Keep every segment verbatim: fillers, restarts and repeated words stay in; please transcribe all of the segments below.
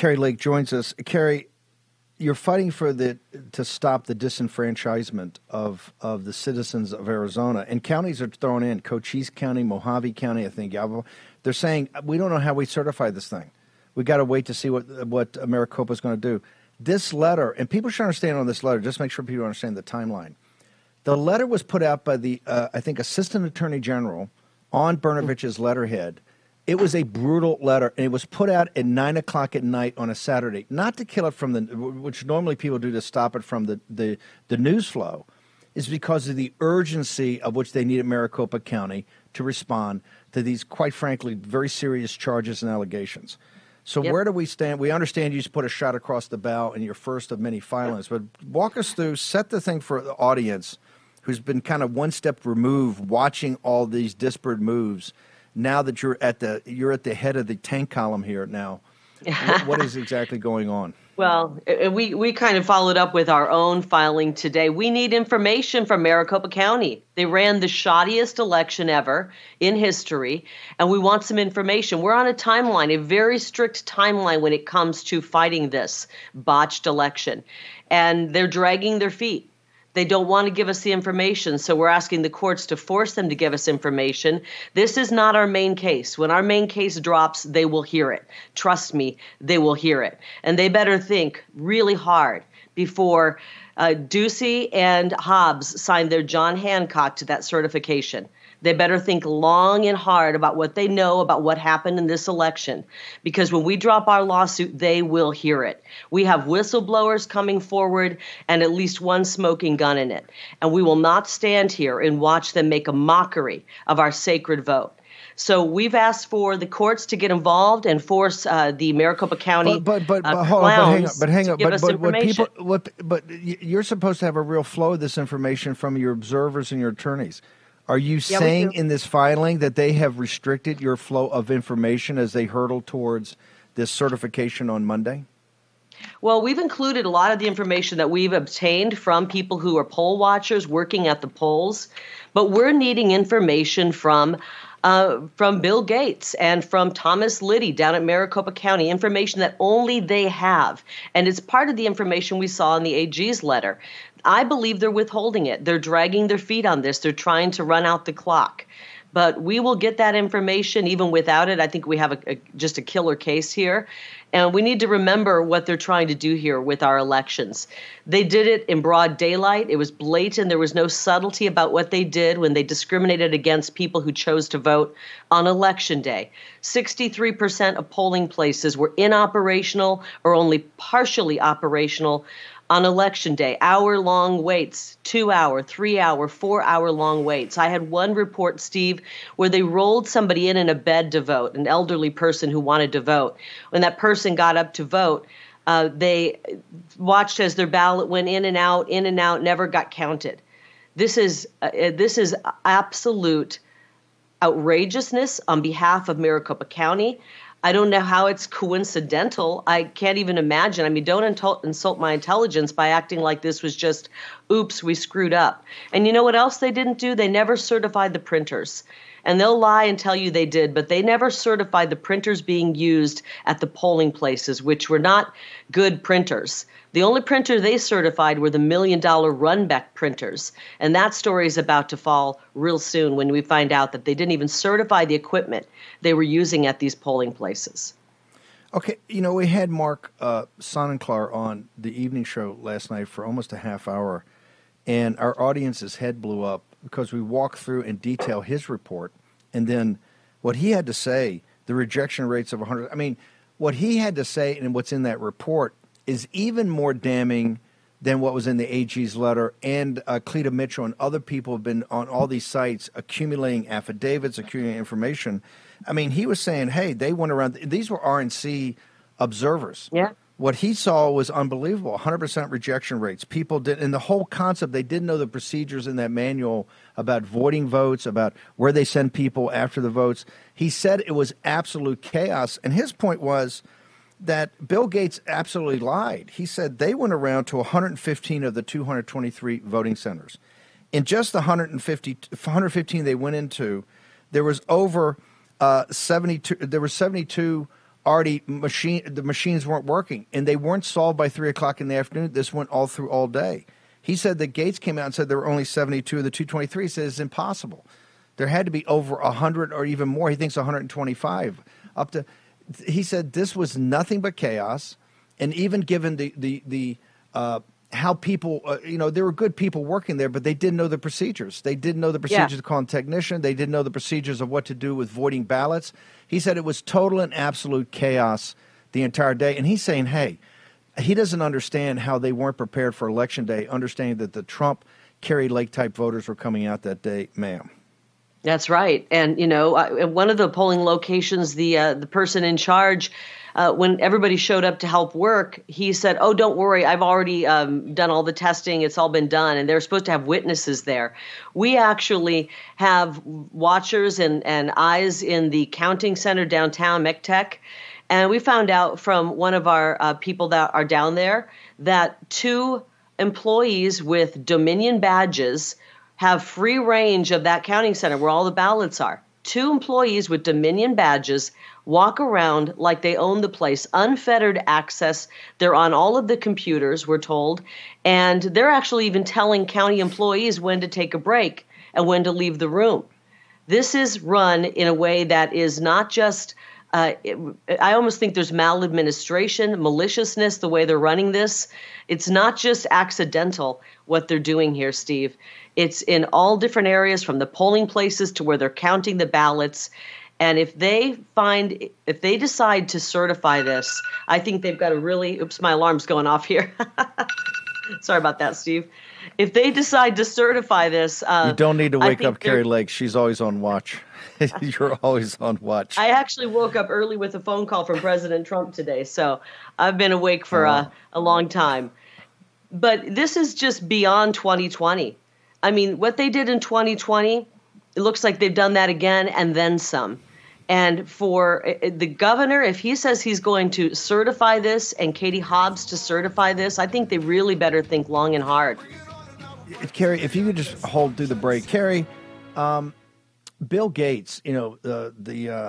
Kari Lake joins us. Kari, you're fighting for the to stop the disenfranchisement of, of the citizens of Arizona, and counties are thrown in. Cochise County, Mojave County, I think. They're saying, we don't know how we certify this thing. We got to wait to see what what Maricopa is going to do. This letter, and people should understand on this letter, just make sure people understand the timeline. The letter was put out by the, uh, I think, Assistant Attorney General on Brnovich's letterhead. It was a brutal letter, and it was put out at nine o'clock at night on a Saturday, not to kill it from the, which normally people do to stop it from the, the, the news flow, is because of the urgency of which they needed Maricopa County to respond to these, quite frankly, very serious charges and allegations. So yep. Where do we stand? We understand you just put a shot across the bow in your first of many filings, but walk us through, set the thing for the audience who's been kind of one step removed watching all these disparate moves. Now that you're at the you're at the head of the tank column here now, what, what is exactly going on? Well, we, we kind of followed up with our own filing today. We need information from Maricopa County. They ran the shoddiest election ever in history, and we want some information. We're on a timeline, a very strict timeline when it comes to fighting this botched election, and they're dragging their feet. They don't want to give us the information, so we're asking the courts to force them to give us information. This is not our main case. When our main case drops, they will hear it. Trust me, they will hear it. And they better think really hard before uh, Ducey and Hobbs sign their John Hancock to that certification. They better think long and hard about what they know about what happened in this election, because when we drop our lawsuit, they will hear it. We have whistleblowers coming forward and at least one smoking gun in it, and we will not stand here and watch them make a mockery of our sacred vote. So we've asked for the courts to get involved and force uh, the Maricopa County but but but, uh, but hold on, but hang on, but hang on, to give but, us but what information. people what but you're supposed to have a real flow of this information from your observers and your attorneys. Are you Yeah, saying in this filing that they have restricted your flow of information as they hurtle towards this certification on Monday? Well, we've included a lot of the information that we've obtained from people who are poll watchers working at the polls, but we're needing information from uh, from Bill Gates and from Thomas Liddy down at Maricopa County, information that only they have. And it's part of the information we saw in the A G's letter. I believe they're withholding it. They're dragging their feet on this. They're trying to run out the clock. But we will get that information even without it. I think we have a, a, just a killer case here. And we need to remember what they're trying to do here with our elections. They did it in broad daylight. It was blatant. There was no subtlety about what they did when they discriminated against people who chose to vote on Election Day. sixty-three percent of polling places were inoperational or only partially operational on Election Day. Hour-long waits, two-hour, three-hour, four-hour-long waits. I had one report, Steve, where they rolled somebody in in a bed to vote, an elderly person who wanted to vote. When that person got up to vote, uh, they watched as their ballot went in and out, in and out, never got counted. This is uh, this is absolute outrageousness on behalf of Maricopa County. I don't know how it's coincidental. I can't even imagine. I mean, don't insult, insult my intelligence by acting like this was just, oops, we screwed up. And you know what else they didn't do? They never certified the printers. And they'll lie and tell you they did, but they never certified the printers being used at the polling places, which were not good printers. The only printer they certified were the million-dollar Runbeck printers. And that story is about to fall real soon when we find out that they didn't even certify the equipment they were using at these polling places. Okay, you know, we had Mark uh, Sonnenklar on the evening show last night for almost a half hour, and our audience's head blew up because we walked through in detail his report, and then what he had to say, the rejection rates of one hundred. I mean, what he had to say and what's in that report is even more damning than what was in the A G's letter. And uh, Cleta Mitchell and other people have been on all these sites accumulating affidavits, accumulating information. I mean, he was saying, hey, they went around. These were R N C observers. Yeah. What he saw was unbelievable, one hundred percent rejection rates. People did, and the whole concept, they didn't know the procedures in that manual about voiding votes, about where they send people after the votes. He said it was absolute chaos. And his point was that Bill Gates absolutely lied. He said they went around to one hundred fifteen of the two hundred twenty-three voting centers. In just the one hundred fifty, one hundred fifteen they went into, there was over uh, seventy-two. There were seventy-two already machine the machines weren't working, and they weren't solved by three o'clock in the afternoon. This went all through all day. He said that Gates came out and said there were only seventy-two of the two twenty-three. He says it's impossible. There had to be over one hundred or even more. He thinks one hundred twenty-five up to. He said this was nothing but chaos, and even given the the the uh, how people, uh, you know, there were good people working there, but they didn't know the procedures. They didn't know the procedures Yeah. to call a technician. They didn't know the procedures of what to do with voiding ballots. He said it was total and absolute chaos the entire day. And he's saying, hey, he doesn't understand how they weren't prepared for Election Day, understanding that the Trump, Kerry Lake type voters were coming out that day, ma'am. That's right. And, you know, uh, one of the polling locations, the uh, the person in charge, uh, when everybody showed up to help work, he said, oh, don't worry, I've already um, done all the testing. It's all been done. And they're supposed to have witnesses there. We actually have watchers and, and eyes in the counting center downtown, MECTEC. And we found out from one of our uh, people that are down there that two employees with Dominion badges have free range of that counting center where all the ballots are. Two employees with Dominion badges walk around like they own the place, unfettered access. They're on all of the computers, we're told, and they're actually even telling county employees when to take a break and when to leave the room. This is run in a way that is not just Uh, it, I almost think there's maladministration, maliciousness, the way they're running this. It's not just accidental what they're doing here, Steve. It's in all different areas, from the polling places to where they're counting the ballots. And if they find, if they decide to certify this, I think they've got a really, oops, my alarm's going off here. Sorry about that, Steve. If they decide to certify this, uh, you don't need to wake up Kerry they're- Lake. She's always on watch. You're always on watch. I actually woke up early with a phone call from President Trump today, so I've been awake for a, a long time. But this is just beyond twenty twenty. I mean, what they did in twenty twenty, it looks like they've done that again and then some. And for the governor, if he says he's going to certify this and Katie Hobbs to certify this, I think they really better think long and hard. Kerry, if you could just hold through the break. Kerry, um, Bill Gates, you know, uh, the uh,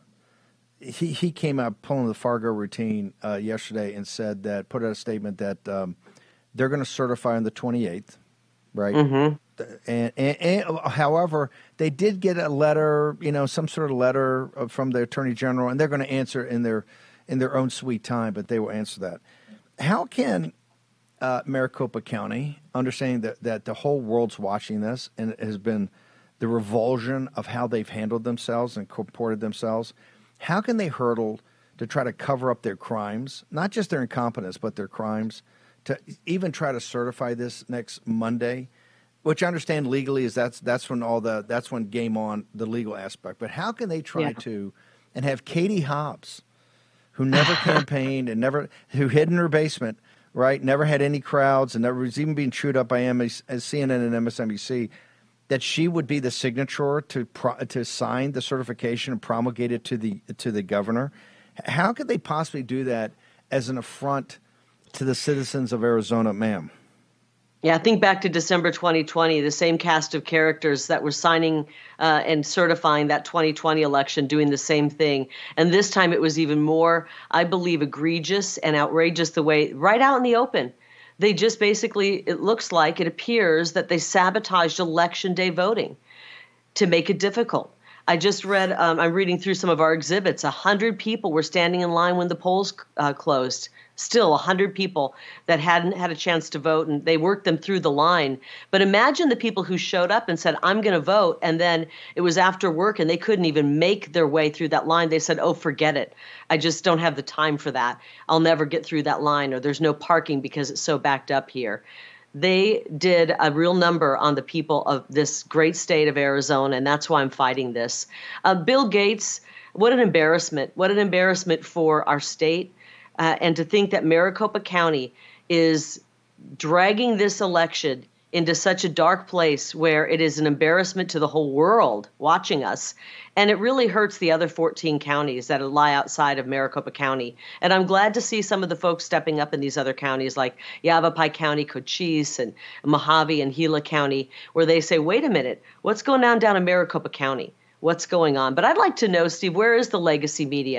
he he came out pulling the Fargo routine uh, yesterday and said that, put out a statement that um, they're going to certify on the twenty-eighth, right? Mm-hmm. And, and, and however, they did get a letter, you know, some sort of letter from the Attorney General, and they're going to answer in their in their own sweet time, but they will answer that. How can uh, Maricopa County, understanding that, that the whole world's watching this and it has been the revulsion of how they've handled themselves and comported themselves, how can they hurdle to try to cover up their crimes, not just their incompetence, but their crimes, to even try to certify this next Monday? Which I understand legally is that's that's when all the that's when game on the legal aspect. But how can they try Yeah. to and have Katie Hobbs, who never campaigned and never who hid in her basement, right? Never had any crowds and never was even being chewed up by M S, C N N and M S N B C, that she would be the signature to pro, to sign the certification and promulgate it to the to the governor. How could they possibly do that as an affront to the citizens of Arizona, ma'am? Yeah, think back to December twenty twenty, the same cast of characters that were signing uh, and certifying that twenty twenty election, doing the same thing. And this time it was even more, I believe, egregious and outrageous, the way, right out in the open. They just basically, it looks like, it appears that they sabotaged election day voting to make it difficult. I just read, um, I'm reading through some of our exhibits. A hundred people were standing in line when the polls uh, closed. Still, a hundred people that hadn't had a chance to vote, and they worked them through the line. But imagine the people who showed up and said, I'm going to vote, and then it was after work, and they couldn't even make their way through that line. They said, oh, forget it. I just don't have the time for that. I'll never get through that line, or there's no parking because it's so backed up here. They did a real number on the people of this great state of Arizona, and that's why I'm fighting this. Uh, Bill Gates, what an embarrassment. What an embarrassment for our state. Uh, and to think that Maricopa County is dragging this election into such a dark place where it is an embarrassment to the whole world watching us. And it really hurts the other fourteen counties that lie outside of Maricopa County. And I'm glad to see some of the folks stepping up in these other counties like Yavapai County, Cochise, and Mojave and Gila County, where they say, wait a minute, what's going on down in Maricopa County? What's going on? But I'd like to know, Steve, where is the legacy media?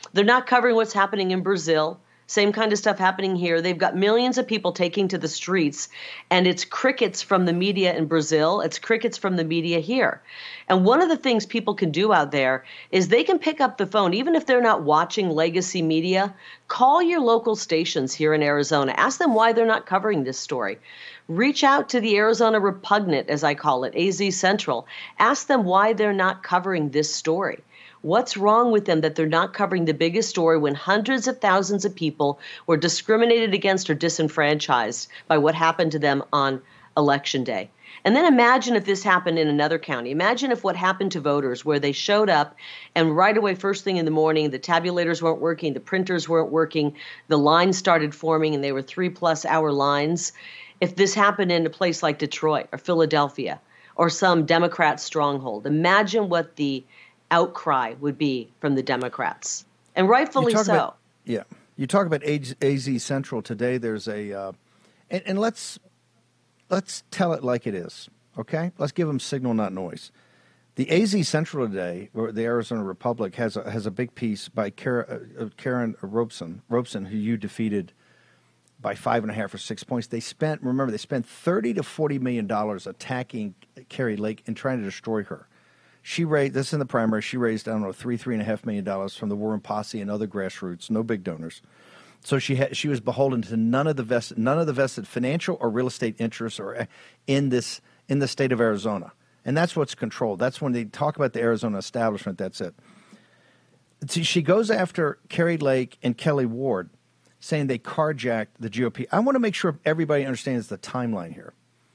They're not covering what's happening in Brazil. Same kind of stuff happening here. They've got millions of people taking to the streets, and it's crickets from the media in Brazil. It's crickets from the media here. And one of the things people can do out there is they can pick up the phone, even if they're not watching legacy media, call your local stations here in Arizona. Ask them why they're not covering this story. Reach out to the Arizona Repugnant, as I call it, A Z Central. Ask them why they're not covering this story. What's wrong with them that they're not covering the biggest story when hundreds of thousands of people were discriminated against or disenfranchised by what happened to them on Election Day? And then imagine if this happened in another county. Imagine if what happened to voters where they showed up and right away, first thing in the morning, the tabulators weren't working, the printers weren't working, the lines started forming, and they were three plus hour lines. If this happened in a place like Detroit or Philadelphia or some Democrat stronghold, imagine what the outcry would be from the Democrats, and rightfully so. About, yeah, you talk about A Z Central today. There's a, uh, and, and let's let's tell it like it is. Okay, let's give them signal, not noise. The A Z Central today, or the Arizona Republic, has a, has a big piece by Karen, uh, Karen Robeson, Robeson, who you defeated by five and a half or six points. They spent, remember, they spent thirty to forty million dollars attacking Kari Lake and trying to destroy her. She raised, this is in the primary, she raised, I don't know, three, three and a half million dollars from the Warren Posse and other grassroots, no big donors. So she had, she was beholden to none of the vested, none of the vested financial or real estate interests or in this, in the state of Arizona. And that's what's controlled. That's when they talk about the Arizona establishment, that's it. See, she goes after Kari Lake and Kelly Ward, saying they carjacked the G O P. I want to make sure everybody understands the timeline here.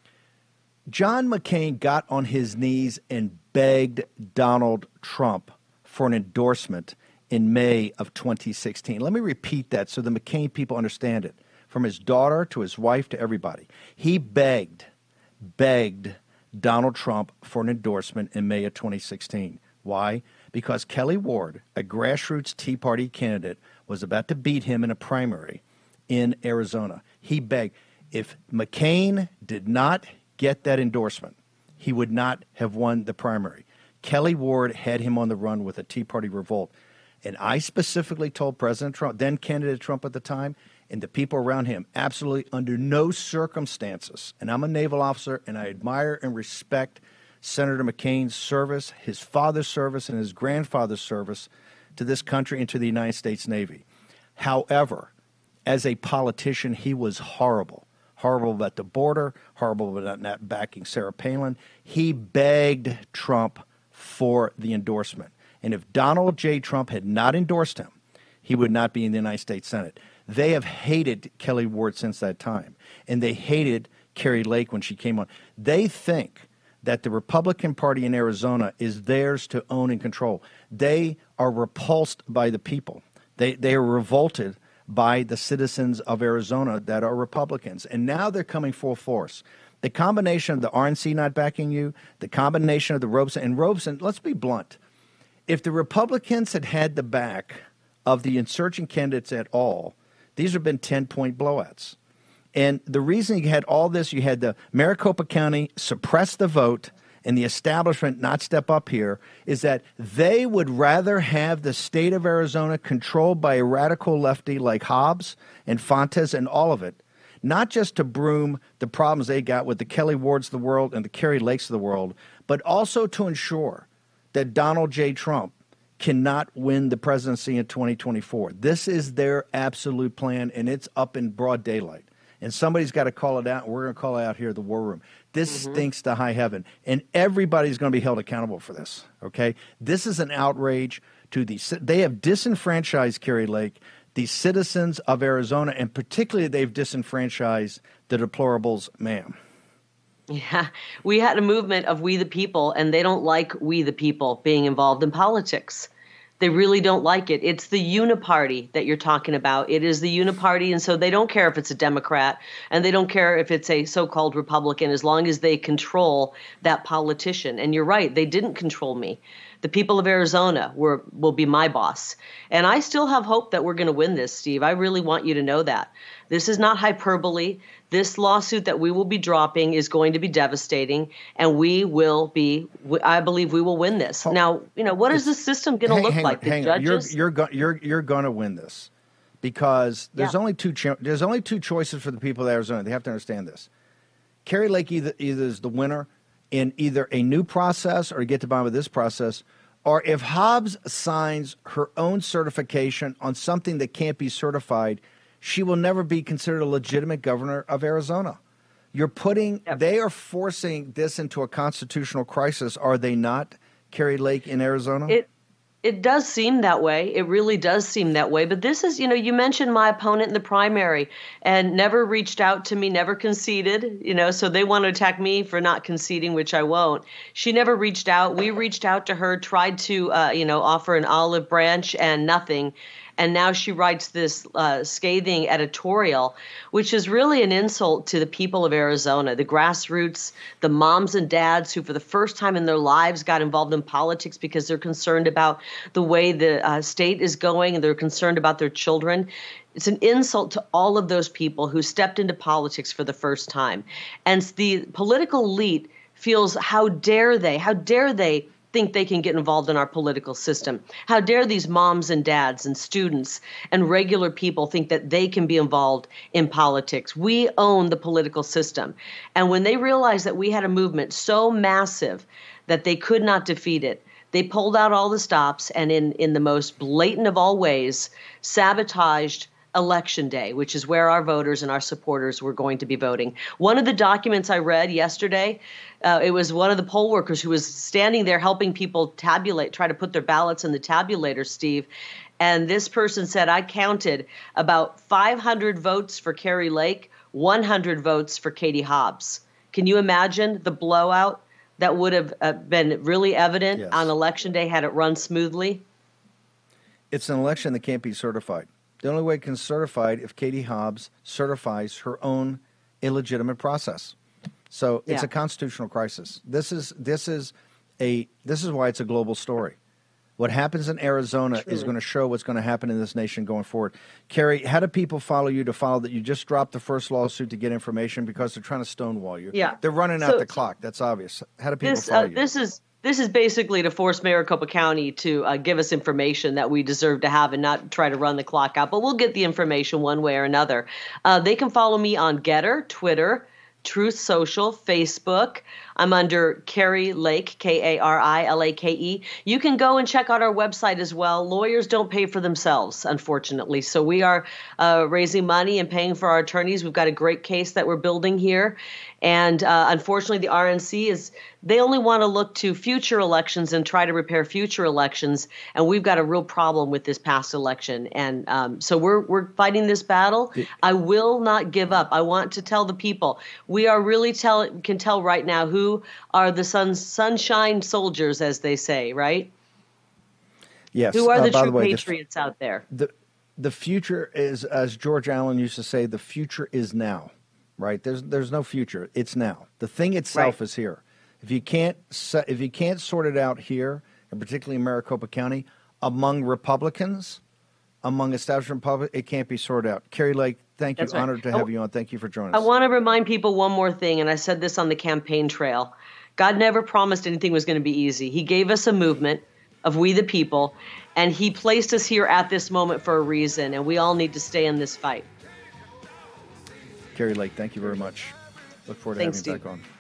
John McCain got on his knees and begged Donald Trump for an endorsement in May of twenty sixteen. Let me repeat that so the McCain people understand it. From his daughter to his wife to everybody. He begged, begged Donald Trump for an endorsement in May of twenty sixteen. Why? Because Kelly Ward, a grassroots Tea Party candidate, was about to beat him in a primary in Arizona. He begged. If McCain did not get that endorsement, he would not have won the primary. Kelly Ward had him on the run with a Tea Party revolt. And I specifically told President Trump, then candidate Trump at the time, and the people around him, absolutely under no circumstances, and I'm a naval officer, and I admire and respect Senator McCain's service, his father's service, and his grandfather's service to this country and to the United States Navy. However, as a politician, he was horrible. Horrible about the border, horrible about not backing Sarah Palin. He begged Trump for the endorsement. And if Donald J. Trump had not endorsed him, he would not be in the United States Senate. They have hated Kelly Ward since that time, and they hated Kari Lake when she came on. They think that the Republican Party in Arizona is theirs to own and control. They are repulsed by the people. They, they are revolted by the citizens of Arizona that are Republicans. And now they're coming full force. The combination of the R N C not backing you, the combination of the Robeson, and Robeson, let's be blunt. If the Republicans had had the back of the insurgent candidates at all, these would have been ten-point blowouts. And the reason you had all this, you had the Maricopa County suppress the vote and the establishment not step up here, is that they would rather have the state of Arizona controlled by a radical lefty like Hobbs and Fontes and all of it, not just to broom the problems they got with the Kelly Wards of the world and the Kari Lakes of the world, but also to ensure that Donald J. Trump cannot win the presidency in twenty twenty-four. This is their absolute plan, and it's up in broad daylight. And somebody's got to call it out, and we're going to call it out here at the War Room. This mm-hmm. stinks to high heaven, and everybody's going to be held accountable for this, okay? This is an outrage to the – they have disenfranchised Kari Lake, the citizens of Arizona, and particularly they've disenfranchised the deplorables, ma'am. Yeah, we had a movement of We the People, and they don't like we the people being involved in politics. They really don't like it. It's the uniparty that you're talking about. It is the uniparty, and so they don't care if it's a Democrat, and they don't care if it's a so-called Republican, as long as they control that politician. And you're right, they didn't control me. The people of Arizona were, will be my boss. And I still have hope that we're going to win this, Steve. I really want you to know that. This is not hyperbole. This lawsuit that we will be dropping is going to be devastating, and we will be, I believe we will win this. Now, you know, what is the system going to look hang like? On, the hang judges? On. You're, you're, go, you're, you're going to win this because there's yeah. only two cho- there's only two choices for the people of Arizona. They have to understand this. Kari Lake either, either is the winner in either a new process or get to bottom with this process, or if Hobbs signs her own certification on something that can't be certified, she will never be considered a legitimate governor of Arizona. You're putting, yep. they are forcing this into a constitutional crisis, are they not, Kari Lake in Arizona? It it does seem that way. It really does seem that way. But this is, you know, you mentioned my opponent in the primary and never reached out to me, never conceded, you know, so they want to attack me for not conceding, which I won't. She never reached out. We reached out to her, tried to, uh, you know, offer an olive branch and nothing. And now she writes this uh, scathing editorial, which is really an insult to the people of Arizona, the grassroots, the moms and dads who for the first time in their lives got involved in politics because they're concerned about the way the uh, state is going and they're concerned about their children. It's an insult to all of those people who stepped into politics for the first time. And the political elite feels, how dare they, how dare they think they can get involved in our political system? How dare these moms and dads and students and regular people think that they can be involved in politics? We own the political system. And when they realized that we had a movement so massive that they could not defeat it, they pulled out all the stops and in, in the most blatant of all ways, sabotaged Election Day, which is where our voters and our supporters were going to be voting. One of the documents I read yesterday, uh, it was one of the poll workers who was standing there helping people tabulate, try to put their ballots in the tabulator, Steve. And this person said, I counted about five hundred votes for Kari Lake, one hundred votes for Katie Hobbs. Can you imagine the blowout that would have uh, been really evident yes. on Election Day had it run smoothly? It's an election that can't be certified. The only way it can be certified if Katie Hobbs certifies her own illegitimate process. So it's yeah. a constitutional crisis. This is this is a this is why it's a global story. What happens in Arizona Truly. is going to show what's going to happen in this nation going forward. Kari, how do people follow you to follow that you just dropped the first lawsuit to get information because they're trying to stonewall you? Yeah. They're running so, out the clock. That's obvious. How do people this, follow uh, you? This is This is basically to force Maricopa County to uh, give us information that we deserve to have and not try to run the clock out. But we'll get the information one way or another. Uh, they can follow me on Getter, Twitter, Truth Social, Facebook. I'm under Kari Lake, K A R I L A K E. You can go and check out our website as well. Lawyers don't pay for themselves, unfortunately. So we are uh, raising money and paying for our attorneys. We've got a great case that we're building here. And uh, unfortunately, the R N C is, they only want to look to future elections and try to repair future elections. And we've got a real problem with this past election. And um, so we're we're fighting this battle. I will not give up. I want to tell the people, we are really tell can tell right now who are the sun, sunshine soldiers, as they say, right? Yes. Who are uh, the true the way, patriots the, out there? The, the future is, as George Allen used to say, the future is now. Right? There's there's no future. It's now. The thing itself right. is here. If you can't if you can't sort it out here, and particularly in Maricopa County, among Republicans, among establishment public, it can't be sorted out. Kari Lake, thank you. That's right. Honored to have you on. Thank you for joining us. I want to remind people one more thing, and I said this on the campaign trail. God never promised anything was going to be easy. He gave us a movement of we the people, and he placed us here at this moment for a reason, and we all need to stay in this fight. Kari Lake, thank you very much. Look forward to Thanks, having you Steve. back on.